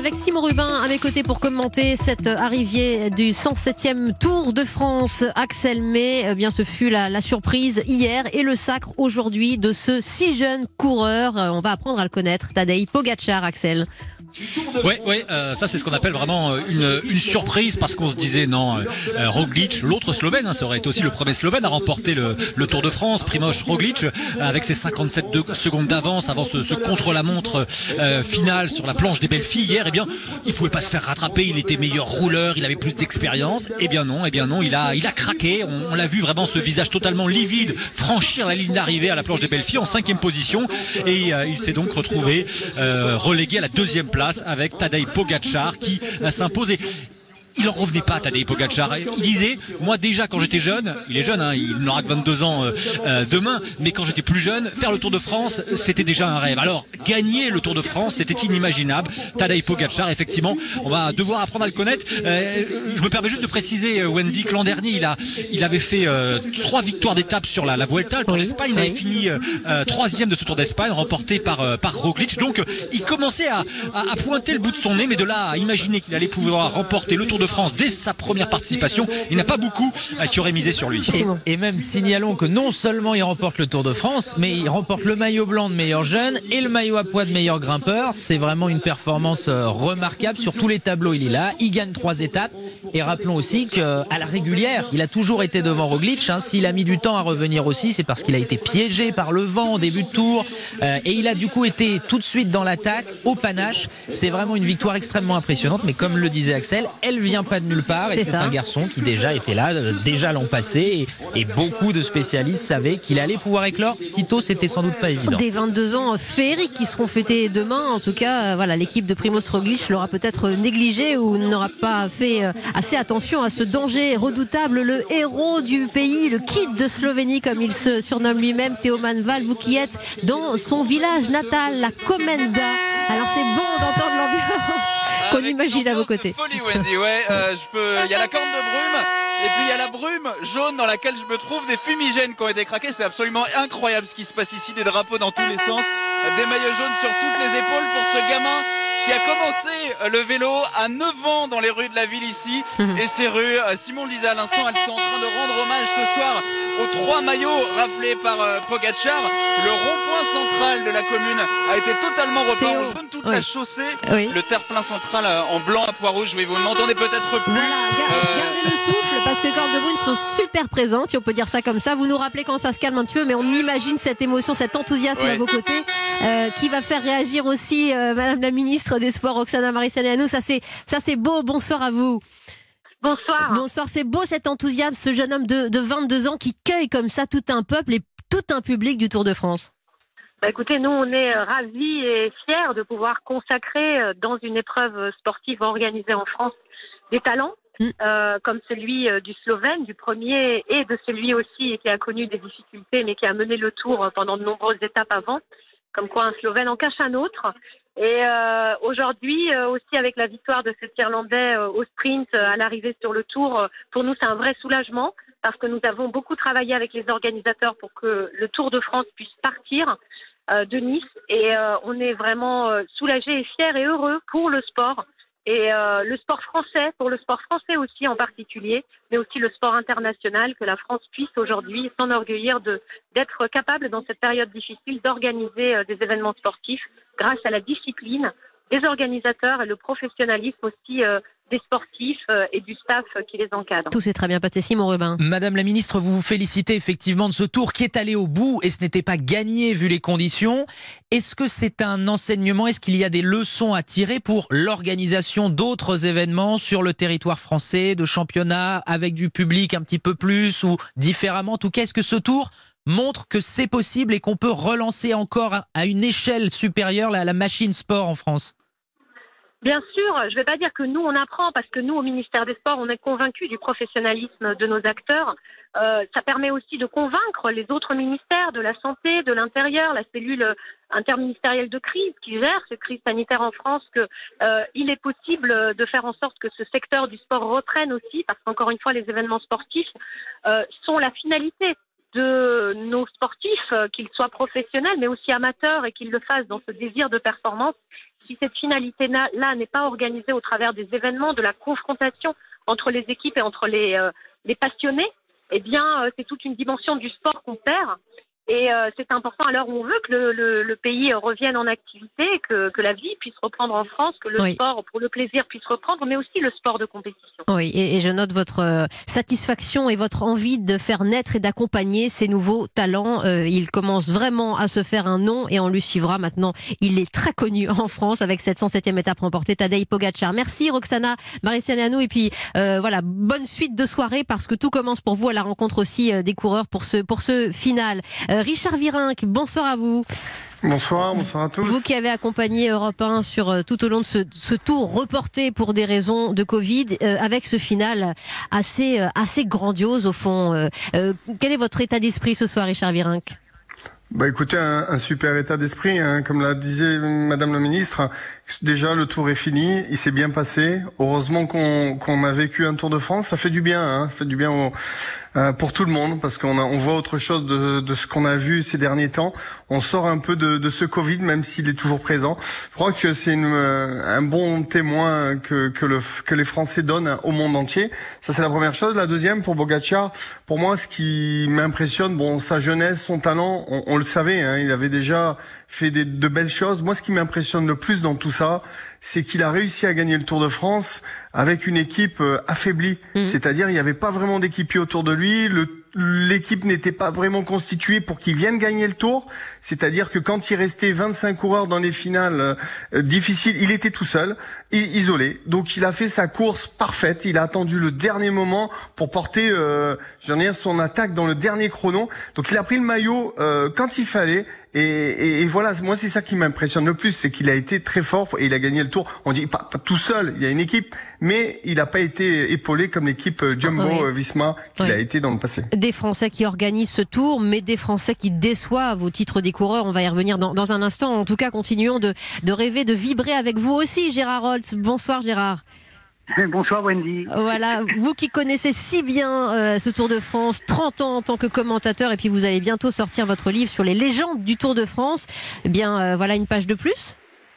Avec Simon Rubin à mes côtés pour commenter cette arrivée du 107e Tour de France. Axel May, eh bien, ce fut la surprise hier et le sacre aujourd'hui de ce si jeune coureur. On va apprendre à le connaître, Tadej Pogačar, Axel. Oui, ça c'est ce qu'on appelle vraiment une surprise, parce qu'on se disait non, Roglic, l'autre Slovène, ça aurait été aussi le premier Slovène à remporter le Tour de France, Primož Roglic, avec ses 57 secondes d'avance avant ce contre-la-montre final sur la planche des belles filles hier. Eh bien, il pouvait pas se faire rattraper, il était meilleur rouleur, il avait plus d'expérience. Eh bien non, il a craqué. On l'a vu vraiment, ce visage totalement livide, franchir la ligne d'arrivée à la planche des belles filles en 5e position, et il s'est donc retrouvé relégué à la 2e place avec Tadej Pogačar qui s'impose. Et il en revenait pas, Tadej Pogačar. Il disait, moi déjà quand j'étais jeune, il est jeune, il n'aura que 22 ans demain, mais quand j'étais plus jeune, faire le Tour de France, c'était déjà un rêve. Alors, gagner le Tour de France, c'était inimaginable. Tadej Pogačar, effectivement, on va devoir apprendre à le connaître. Je me permets juste de préciser, Wendy, que l'an dernier, il avait fait 3 victoires d'étape sur la Vuelta. Le Tour d'Espagne, il avait fini 3e de ce Tour d'Espagne, remporté par Roglic. Donc, il commençait à pointer le bout de son nez, mais de là à imaginer qu'il allait pouvoir remporter le Tour de France dès sa première participation, il n'y en a pas beaucoup qui auraient misé sur lui. Et même signalons que non seulement il remporte le Tour de France, mais il remporte le maillot blanc de meilleur jeune et le maillot à pois de meilleur grimpeur. C'est vraiment une performance remarquable. Sur tous les tableaux, il est là. Il gagne 3 étapes. Et rappelons aussi qu'à la régulière, il a toujours été devant Roglic. S'il a mis du temps à revenir aussi, c'est parce qu'il a été piégé par le vent au début de tour. Et il a du coup été tout de suite dans l'attaque, au panache. C'est vraiment une victoire extrêmement impressionnante. Mais comme le disait Axel, elle vient pas de nulle part, et c'est un garçon qui déjà était là déjà l'an passé, et beaucoup de spécialistes savaient qu'il allait pouvoir éclore. Sitôt, c'était sans doute pas évident. Des 22 ans féeriques qui seront fêtés demain. En tout cas, voilà, l'équipe de Primož Roglic l'aura peut-être négligé ou n'aura pas fait assez attention à ce danger redoutable. Le héros du pays, le kid de Slovénie comme il se surnomme lui-même, Teoman Val, vous qui êtes dans son village natal, la Komenda. Alors c'est bon d'entendre l'ambiance qu'on imagine à vos côtés. Folie, Wendy, ouais. Il y a la corne de brume, et puis il y a la brume jaune dans laquelle je me trouve, des fumigènes qui ont été craqués. C'est absolument incroyable ce qui se passe ici, des drapeaux dans tous les sens, des maillots jaunes sur toutes les épaules pour ce gamin qui a commencé le vélo à 9 ans dans les rues de la ville ici. Et ces rues, Simon le disait à l'instant, elles sont en train de rendre hommage ce soir aux 3 maillots raflés par Pogačar. Le rond-point central de la commune a été totalement repeint en jaune, toute la chaussée, le terre-plein central en blanc à pois rouge. Oui, vous ne m'entendez peut-être plus. Voilà, gardez le souffle, parce que les cordes de brume sont super présentes, si on peut dire ça comme ça. Vous nous rappelez quand ça se calme un petit peu, mais on imagine cette émotion, cet enthousiasme à vos côtés, qui va faire réagir aussi Madame la ministre des Sports, Roxana Maracineanu. Ça c'est beau. Bonsoir à vous. Bonsoir. Bonsoir, c'est beau cet enthousiasme, ce jeune homme de 22 ans qui cueille comme ça tout un peuple et tout un public du Tour de France. Écoutez, nous on est ravis et fiers de pouvoir consacrer dans une épreuve sportive organisée en France des talents comme celui du Slovène, du premier, et de celui aussi qui a connu des difficultés mais qui a mené le Tour pendant de nombreuses étapes avant. Comme quoi un Slovène en cache un autre. Et aujourd'hui, aussi avec la victoire de cet Irlandais au sprint à l'arrivée sur le Tour, pour nous c'est un vrai soulagement, parce que nous avons beaucoup travaillé avec les organisateurs pour que le Tour de France puisse partir de Nice, et on est vraiment soulagés et fiers et heureux pour le sport. Et le sport français, pour le sport français aussi en particulier, mais aussi le sport international, que la France puisse aujourd'hui s'enorgueillir d'être capable dans cette période difficile d'organiser des événements sportifs grâce à la discipline des organisateurs et le professionnalisme aussi des sportifs et du staff qui les encadre. Tout s'est très bien passé, Simon Rubin. Madame la ministre, vous vous félicitez effectivement de ce tour qui est allé au bout, et ce n'était pas gagné vu les conditions. Est-ce que c'est un enseignement? Est-ce qu'il y a des leçons à tirer pour l'organisation d'autres événements sur le territoire français, de championnats avec du public un petit peu plus ou différemment? En tout cas, est-ce que ce tour montre que c'est possible et qu'on peut relancer encore à une échelle supérieure la machine sport en France? Bien sûr, je ne vais pas dire que nous on apprend, parce que nous au ministère des Sports on est convaincus du professionnalisme de nos acteurs. Ça permet aussi de convaincre les autres ministères, de la santé, de l'intérieur, la cellule interministérielle de crise qui gère cette crise sanitaire en France, qu'il est possible de faire en sorte que ce secteur du sport reprenne aussi, parce qu'encore une fois les événements sportifs sont la finalité de nos sportifs, qu'ils soient professionnels mais aussi amateurs, et qu'ils le fassent dans ce désir de performance. si cette finalité-là n'est pas organisée au travers des événements, de la confrontation entre les équipes et entre les passionnés, eh bien, c'est toute une dimension du sport qu'on perd. Et c'est important à l'heure où on veut que le pays revienne en activité, que la vie puisse reprendre en France, que le sport pour le plaisir puisse reprendre, mais aussi le sport de compétition. Oui, et je note votre satisfaction et votre envie de faire naître et d'accompagner ces nouveaux talents. Il commence vraiment à se faire un nom et on lui suivra maintenant. Il est très connu en France avec cette 107e étape remportée, Tadej Pogačar. Merci Roxana Maricianu et puis voilà, bonne suite de soirée parce que tout commence pour vous à la rencontre aussi des coureurs pour ce final. Richard Virenque, bonsoir à vous. Bonsoir à tous. Vous qui avez accompagné Europe 1 tout au long de ce tour reporté pour des raisons de Covid, avec ce final assez grandiose au fond. Quel est votre état d'esprit ce soir, Richard Virenque ? Écoutez, un super état d'esprit, comme l'a disait Madame la Ministre. Déjà, le tour est fini, il s'est bien passé. Heureusement qu'on a vécu un Tour de France, ça fait du bien, ça fait du bien pour tout le monde, parce on voit autre chose de ce qu'on a vu ces derniers temps. On sort un peu de ce Covid, même s'il est toujours présent. Je crois que c'est un bon témoin que les Français donnent au monde entier. Ça, c'est la première chose. La deuxième, pour Pogačar, pour moi, ce qui m'impressionne, sa jeunesse, son talent, on le savait, il avait déjà fait de belles choses. Moi, ce qui m'impressionne le plus dans tout ça, c'est qu'il a réussi à gagner le Tour de France avec une équipe affaiblie. C'est-à-dire, il n'y avait pas vraiment d'équipier autour de lui. L'équipe n'était pas vraiment constituée pour qu'il vienne gagner le Tour. C'est-à-dire que quand il restait 25 coureurs dans les finales difficiles, il était tout seul, isolé. Donc, il a fait sa course parfaite. Il a attendu le dernier moment pour porter son attaque dans le dernier chrono. Donc, il a pris le maillot quand il fallait. Et voilà, moi c'est ça qui m'impressionne le plus, c'est qu'il a été très fort et il a gagné le Tour. On dit pas tout seul, il y a une équipe, mais il n'a pas été épaulé comme l'équipe Jumbo-Visma qu'il a été dans le passé. Des Français qui organisent ce Tour, mais des Français qui déçoivent au titre des coureurs. On va y revenir dans un instant. En tout cas, continuons de rêver, de vibrer avec vous aussi, Gérard Holtz. Bonsoir Gérard. Bonsoir Wendy. Voilà, vous qui connaissez si bien ce Tour de France, 30 ans en tant que commentateur, et puis vous allez bientôt sortir votre livre sur les légendes du Tour de France. Eh bien, voilà une page de plus.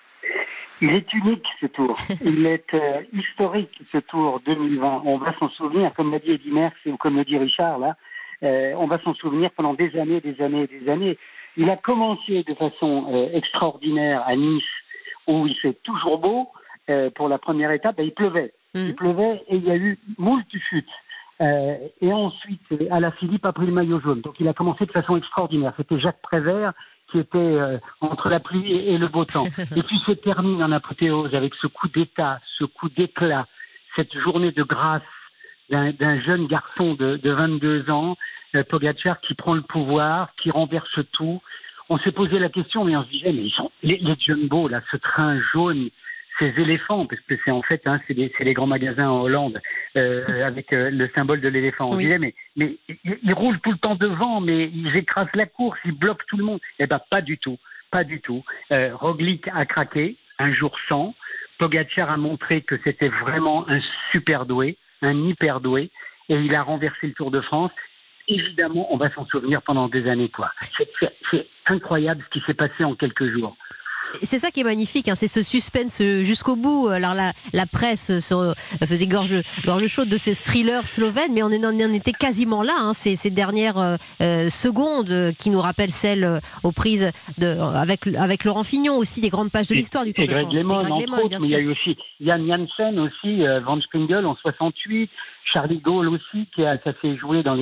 Il est unique ce Tour. Il est historique ce Tour 2020. On va s'en souvenir, comme l'a dit Eddy Merckx ou comme le dit Richard là. On va s'en souvenir pendant des années. Il a commencé de façon extraordinaire à Nice, où il fait toujours beau. Pour la première étape, il pleuvait. Il pleuvait et il y a eu moult chutes. Et ensuite, Alaphilippe a pris le maillot jaune. Donc il a commencé de façon extraordinaire. C'était Jacques Prévert qui était entre la pluie et le beau temps. Et puis se termine en apothéose avec ce coup d'état, ce coup d'éclat, cette journée de grâce d'un jeune garçon de 22 ans, Pogačar, qui prend le pouvoir, qui renverse tout. On s'est posé la question, mais on se disait, mais les Jumbo, là, ce train jaune, ces éléphants, parce que c'est en fait, c'est les grands magasins en Hollande, avec le symbole de l'éléphant. On disait, mais ils roulent tout le temps devant, mais ils écrasent la course, ils bloquent tout le monde. Eh ben, pas du tout. Roglic a craqué, un jour sans. Pogačar a montré que c'était vraiment un super doué, un hyper doué, et il a renversé le Tour de France. Évidemment, on va s'en souvenir pendant des années, quoi. C'est incroyable ce qui s'est passé en quelques jours. C'est ça qui est magnifique, c'est ce suspense jusqu'au bout. Alors la presse faisait gorge chaude de ces thrillers slovènes, mais on en était quasiment là. Ces dernières secondes qui nous rappellent celles aux prises avec Laurent Fignon aussi, des grandes pages de l'histoire du Tour de France. Greg LeMond, entre autres, mais il y a eu aussi Jan Janssen aussi, Van Springel en 68, Charlie Gaulle aussi, ça s'est joué dans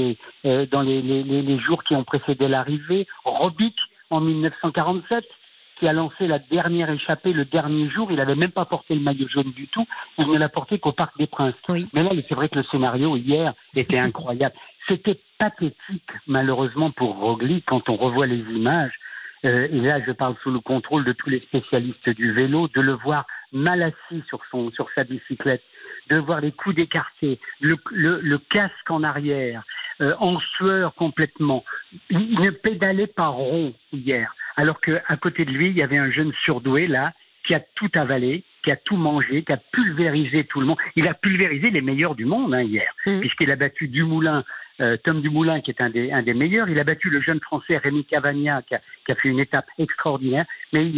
les jours qui ont précédé l'arrivée, Robic en 1947. Qui a lancé la dernière échappée le dernier jour. Il n'avait même pas porté le maillot jaune du tout. Il ne l'a porté qu'au Parc des Princes. Oui. Mais là, c'est vrai que le scénario hier était incroyable. C'était pathétique, malheureusement, pour Roglic, quand on revoit les images. Et là, je parle sous le contrôle de tous les spécialistes du vélo, de le voir mal assis sur sa bicyclette, de voir les coudes écartés, le casque en arrière, en sueur complètement. Il ne pédalait pas rond hier. Alors qu'à côté de lui, il y avait un jeune surdoué, là, qui a tout avalé, qui a tout mangé, qui a pulvérisé tout le monde. Il a pulvérisé les meilleurs du monde hier, puisqu'il a battu Tom Dumoulin, qui est un des meilleurs. Il a battu le jeune Français Rémi Cavagna, qui a fait une étape extraordinaire. Mais hier,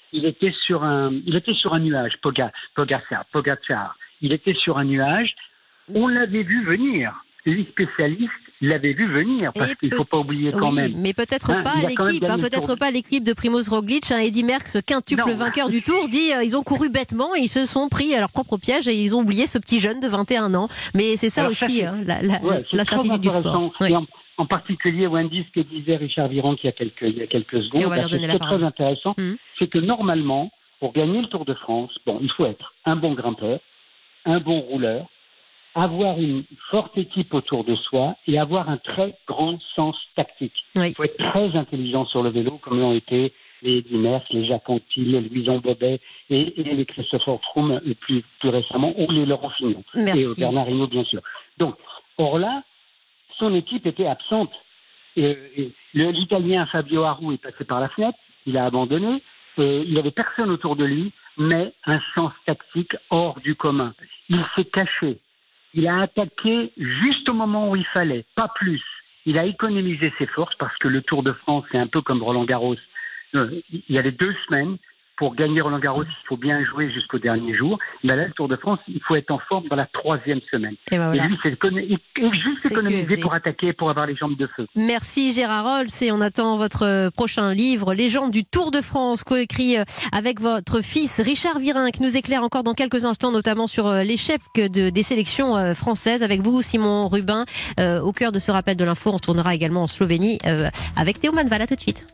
il était sur un nuage, Pogacar. Il était sur un nuage. On l'avait vu venir. Les spécialistes l'avaient vu venir parce qu'il ne faut pas oublier quand même. Mais peut-être pas l'équipe, peut-être pas l'équipe de Primož Roglič. Eddy Merckx, quintuple vainqueur du Tour, dit ils ont couru bêtement et ils se sont pris à leur propre piège et ils ont oublié ce petit jeune de 21 ans. Mais c'est ça aussi la certitude du sport. Oui. En particulier, Wendy, ce que disait Richard Virenque il y a quelques secondes, c'est très intéressant, c'est que normalement, pour gagner le Tour de France, il faut être un bon grimpeur, un bon rouleur, avoir une forte équipe autour de soi et avoir un très grand sens tactique. Il faut être très intelligent sur le vélo, comme l'ont été les Eddy Merckx, les Jacques Anquetil, les Louison Bobet et les Christopher Froome plus récemment, ou les Laurent Fignon. Et Bernard Hinault, bien sûr. Donc, or là, son équipe était absente. L'Italien Fabio Aru est passé par la fenêtre, il a abandonné, il n'avait personne autour de lui, mais un sens tactique hors du commun. Il s'est caché. Il a attaqué juste au moment où il fallait, pas plus. Il a économisé ses forces parce que le Tour de France, c'est un peu comme Roland-Garros. Il y avait 2 semaines. Pour gagner Roland-Garros, il faut bien jouer jusqu'au dernier jour. Mais là, le Tour de France, il faut être en forme dans la 3e semaine. Et lui, c'est juste économisé pour attaquer, pour avoir les jambes de feu. Merci Gérard Rolls, et on attend votre prochain livre, Légende du Tour de France, coécrit avec votre fils Richard Virenque, qui nous éclaire encore dans quelques instants, notamment sur l'échec des sélections françaises. Avec vous, Simon Rubin, au cœur de ce rappel de l'info, on tournera également en Slovénie avec Théo Manval. À tout de suite.